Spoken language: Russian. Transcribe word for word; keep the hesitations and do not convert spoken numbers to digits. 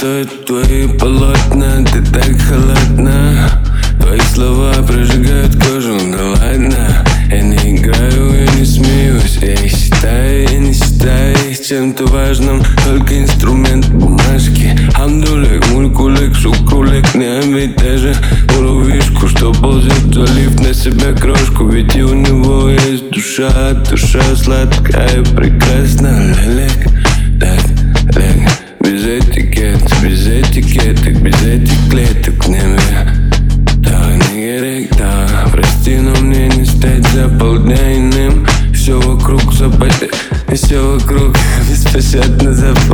стоят твои полотна, ты так холодна. Твои слова прожигают кожу, ну ладно. Я не играю, я не смеюсь, я не считаю, я не считаю их чем-то важным. Только инструмент бумажки. Хамдулик, мулькулик, шукрулик, не обиддаже муравьишку, что ползет, залив на себя крошку. Ведь и у него есть душа, душа сладкая, прекрасна. Лелек, так, лег, без этикет, без этикеток, без этих клеток не мне. Да, не герек, да, прости, но мне не стать за полдня иным. Все вокруг западет, все вокруг беспощадно западет.